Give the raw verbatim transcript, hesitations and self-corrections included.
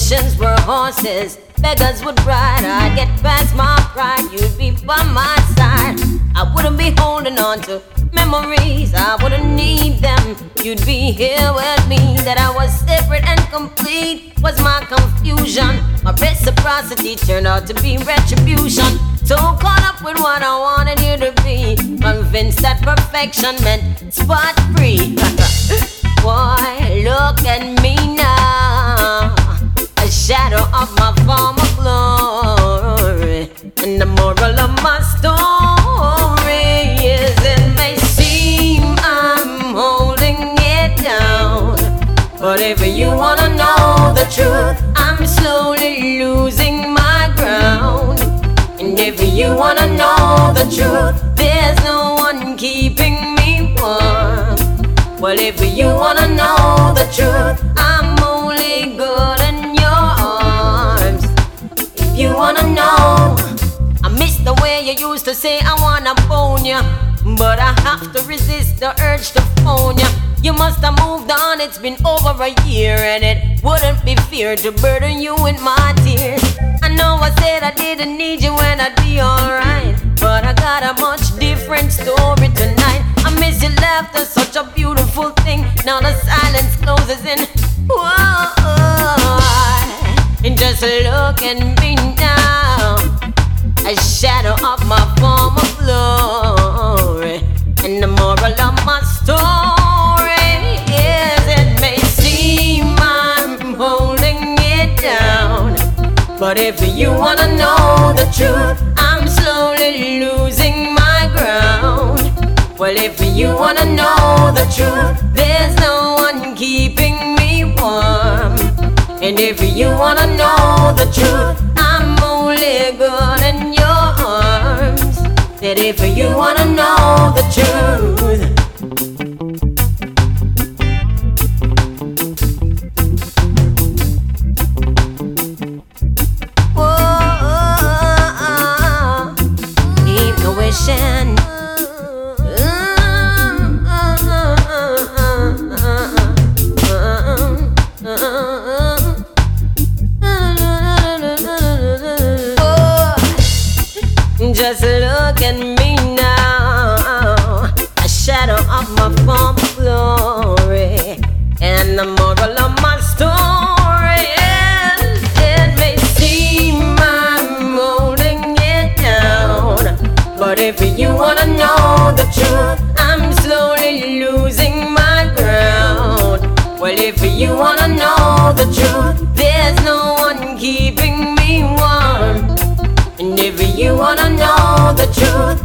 Politicians were horses, beggars would ride. I'd get past my pride, you'd be by my side. I wouldn't be holding on to memories, I wouldn't need them. You'd be here with me. That I was separate and complete was my confusion. My reciprocity turned out to be retribution. So caught up with what I wanted you to be, convinced that perfection meant spot free. Boy, look at me now, a shadow of my former glory. And the moral of my story is it may seem I'm holding it down, but if you wanna know the truth, I'm slowly losing my ground. And if you wanna know the truth, there's no one keeping me warm. Well, if you wanna know the truth, I'm only good in your arms. If you wanna know, I miss the way you used to say I wanna bone ya, but I have to resist the urge to phone ya. You must have moved on, it's been over a year, and it wouldn't be fair to burden you with my tears. I know I said I didn't need you and I'd be alright, but I got a much different story tonight. I miss your laughter, such a beautiful thing. Now the silence closes in. Whoa, and just look at me now, a shadow of my former glory. And the moral of my story is it may seem I'm holding it down, but if you wanna know the truth, I'm slowly losing my ground. Well, if you wanna know the truth, there's no one keeping me warm. And if you wanna know the truth, I'm only good in your arms. That if you wanna know the truth, keep the wishing. Just look at me now, a shadow of my former glory. And the moral of my story is it may seem I'm holding it down, but if you wanna know the truth, I'm slowly losing my ground. Well, if you wanna know the truth, there's no one keeping me warm. And if you wanna know the truth,